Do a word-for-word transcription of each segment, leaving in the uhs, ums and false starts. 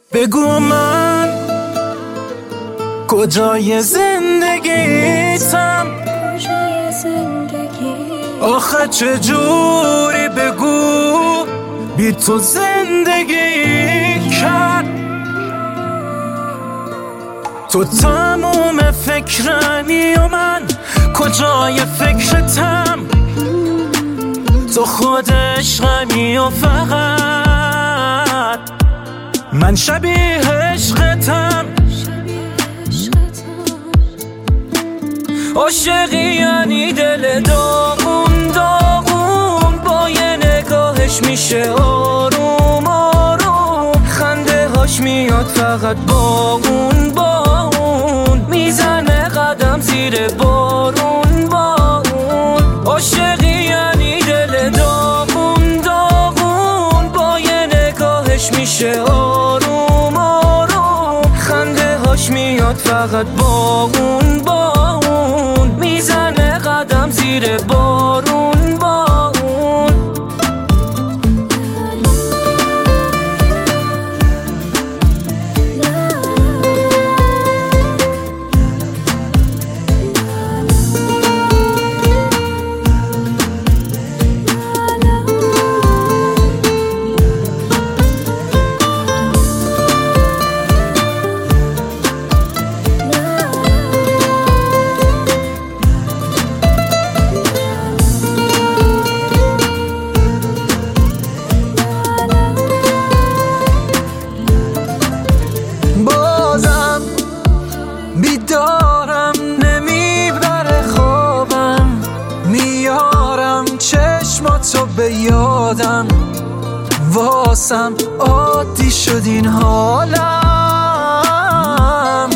بگو من کجای زندگیتم، آخه چجوری بگو بی تو زندگی کرد. تو تموم فکرنی و من کجای فکرتم، تو خود عشقمی و فقط من شبیه عشقتم. عاشقی یعنی دل داغون داغون، با یه نگاهش میشه آروم آروم، خنده هاش میاد فقط باغون باغون، میزنه قدم زیر بارون بارون. عاشقی یعنی دل داغون داغون، با یه نگاهش میشه آروم آروم، خنده هاش میاد فقط باغون باغون، میزنه قدم زیر بارون بارون. بیدارم نمیبره خوابم، میارم چشماتو به یادم، واسم عادی شد این حالم.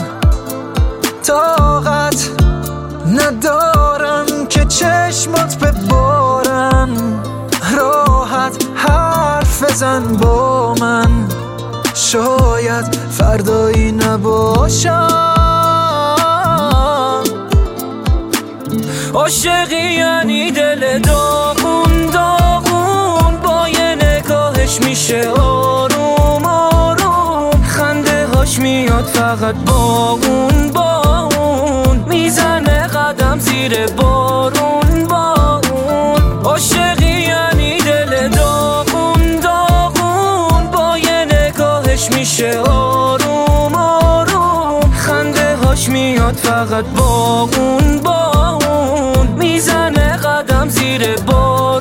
طاقت ندارم که چشمات ببارن، راحت حرف بزن با من، شاید فردایی نباشم. عاشقی یعنی دل داغون داغون، با یه نگاهش میشه آروم آروم، خنده هاش میاد فقط باغون باغون، میزنه قدم زیر بارون بارون. عاشقی یعنی دل داغون داغون، با یه نگاهش میشه آروم آروم، خنده هاش میاد فقط باغون باغون، میزنه قدم زیر بارون.